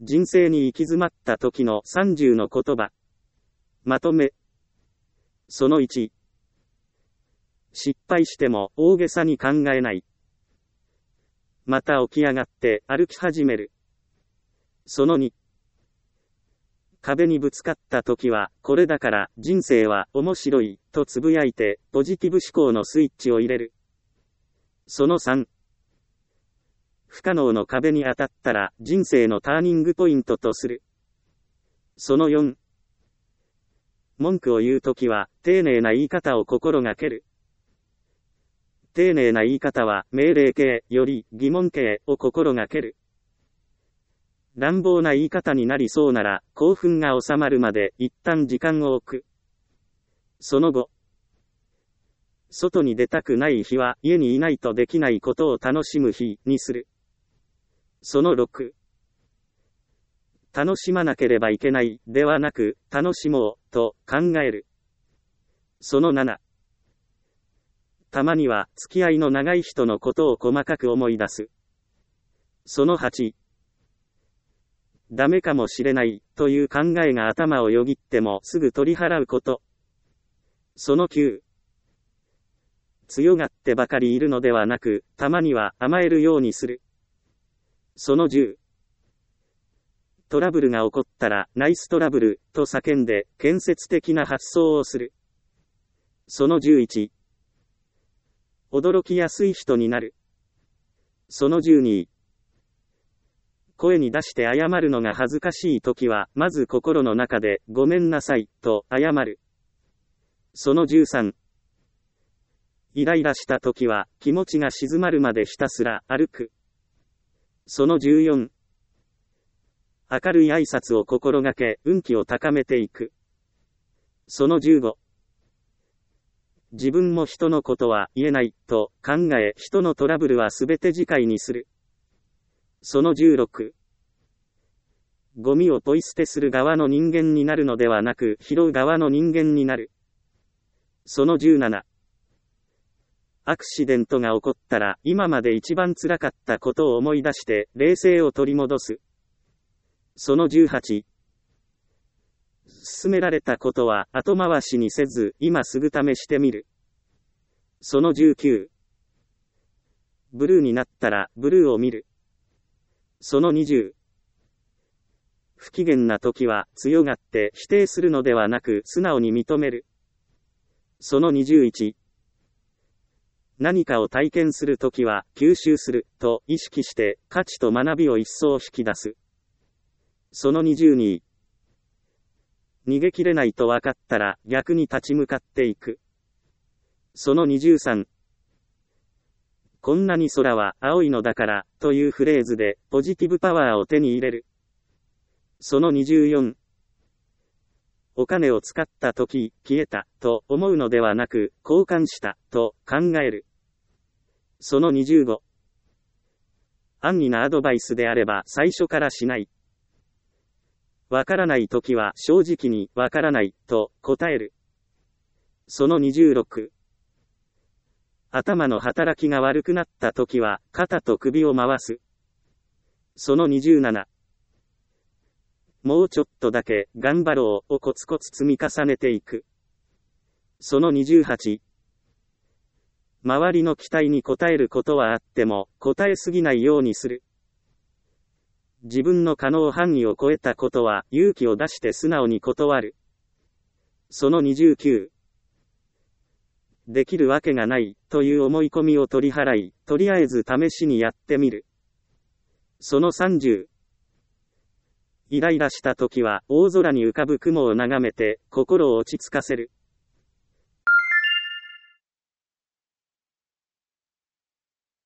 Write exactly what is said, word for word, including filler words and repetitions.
人生に行き詰まった時のさんじゅうの言葉。まとめ。そのいち。失敗しても大げさに考えない。また起き上がって歩き始める。そのに。壁にぶつかった時は、これだから人生は面白い、とつぶやいて、ポジティブ思考のスイッチを入れる。そのさん。不可能の壁に当たったら人生のターニングポイントとする。そのよん。文句を言うときは、丁寧な言い方を心がける。丁寧な言い方は、命令形より疑問形を心がける。乱暴な言い方になりそうなら、興奮が収まるまで一旦時間を置く。そのご。外に出たくない日は、家にいないとできないことを楽しむ日にする。そのろく。楽しまなければいけない、ではなく、楽しもう、と考える。そのなな。たまには、付き合いの長い人のことを細かく思い出す。そのはち。ダメかもしれない、という考えが頭をよぎってもすぐ取り払うこと。そのきゅう。強がってばかりいるのではなく、たまには甘えるようにする。そのじゅう。トラブルが起こったら、ナイストラブル、と叫んで、建設的な発想をする。そのじゅういち。驚きやすい人になる。そのじゅうに。声に出して謝るのが恥ずかしいときは、まず心の中で、ごめんなさい、と謝る。そのじゅうさん。イライラしたときは、気持ちが静まるまでひたすら歩く。そのじゅうよん。明るい挨拶を心がけ、運気を高めていく。そのじゅうご。自分も人のことは言えない、と考え、人のトラブルはすべて次回にする。そのじゅうろく。ゴミをポイ捨てする側の人間になるのではなく、拾う側の人間になる。そのじゅうなな。アクシデントが起こったら、今まで一番辛かったことを思い出して、冷静を取り戻す。そのじゅうはち。勧められたことは後回しにせず、今すぐ試してみる。そのじゅうきゅう。ブルーになったら、ブルーを見る。そのにじゅう。不機嫌な時は、強がって否定するのではなく、素直に認める。そのにじゅういち。何かを体験するときは、吸収する、と意識して、価値と学びを一層引き出す。そのにじゅうに。逃げきれないと分かったら、逆に立ち向かっていく。そのにじゅうさん。こんなに空は青いのだから、というフレーズで、ポジティブパワーを手に入れる。そのにじゅうよん。お金を使ったとき、消えた、と思うのではなく、交換した、と考える。そのにじゅうご。安易なアドバイスであれば最初からしない。わからないときは正直にわからない、と答える。そのにじゅうろく。頭の働きが悪くなったときは肩と首を回す。そのにじゅうなな。もうちょっとだけ頑張ろうをコツコツ積み重ねていく。そのにじゅうはち。周りの期待に応えることはあっても、応えすぎないようにする。自分の可能範囲を超えたことは勇気を出して素直に断る。そのにじゅうきゅう。できるわけがないという思い込みを取り払い、とりあえず試しにやってみる。そのさんじゅう。イライラした時は大空に浮かぶ雲を眺めて心を落ち着かせる。